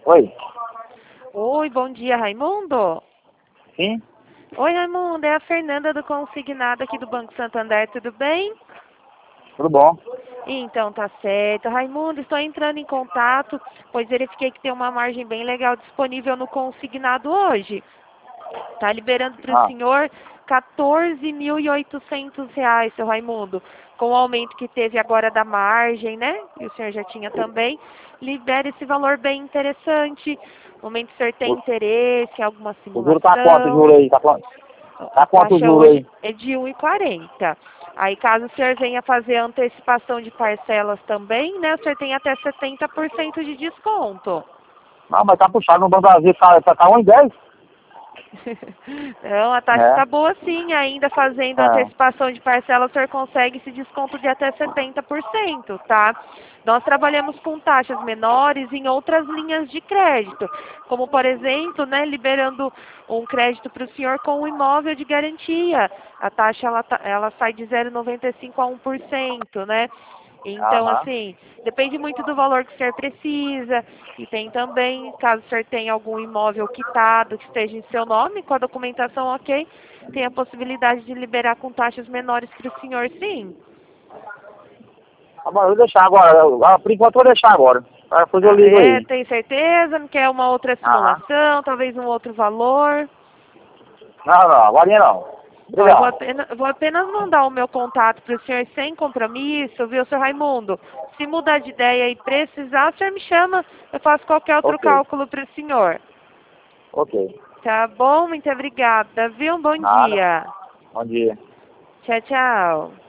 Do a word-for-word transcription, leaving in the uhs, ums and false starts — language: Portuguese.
Oi. Oi, bom dia, Raimundo. Sim? Oi, Raimundo, é a Fernanda do Consignado aqui do Banco Santander, tudo bem? Tudo bom? Então, tá certo. Raimundo, estou entrando em contato, pois verifiquei que tem uma margem bem legal disponível no Consignado hoje. Tá liberando para o Ah, senhor quatorze mil e oitocentos reais, seu Raimundo. Com o aumento que teve agora da margem, né? E o senhor já tinha também. Libera esse valor bem interessante. No momento o senhor tem o, interesse em alguma o juro tá quanto o juro simulação. aí? Tá quanto? A Tá quanto o taxa juro hoje aí? é de um e quarenta. Aí caso o senhor venha fazer antecipação de parcelas também, né? O senhor tem até setenta por cento de desconto. Não, mas tá puxado no Banco Brasil, tá, tá, tá um e dez? Não, a taxa É. está boa sim, ainda fazendo É. antecipação de parcela, o senhor consegue esse desconto de até setenta por cento, tá? Nós trabalhamos com taxas menores em outras linhas de crédito, como por exemplo, né, liberando um crédito para o senhor com um imóvel de garantia. A taxa ela, tá- ela sai de zero vírgula noventa e cinco a um por cento, né? Então, Aham. assim, depende muito do valor que o senhor precisa. E tem também, caso o senhor tenha algum imóvel quitado que esteja em seu nome, com a documentação ok, tem a possibilidade de liberar com taxas menores para o senhor, sim. Ah, mas eu vou deixar agora. Eu- ah, por enquanto eu vou deixar agora. Aí depois eu Ah, ligo é, aí. tem certeza? Não quer uma outra Aham. simulação, talvez um outro valor? Não, não, agora não. Ó, eu vou Obrigado. apenas, vou apenas mandar o meu contato para o senhor sem compromisso, viu, seu Raimundo? Se mudar de ideia e precisar, o senhor me chama, eu faço qualquer outro Ok. cálculo para o senhor. Ok. Tá bom? Muito obrigada, viu? Um bom Nada. dia. Bom dia. Tchau, tchau.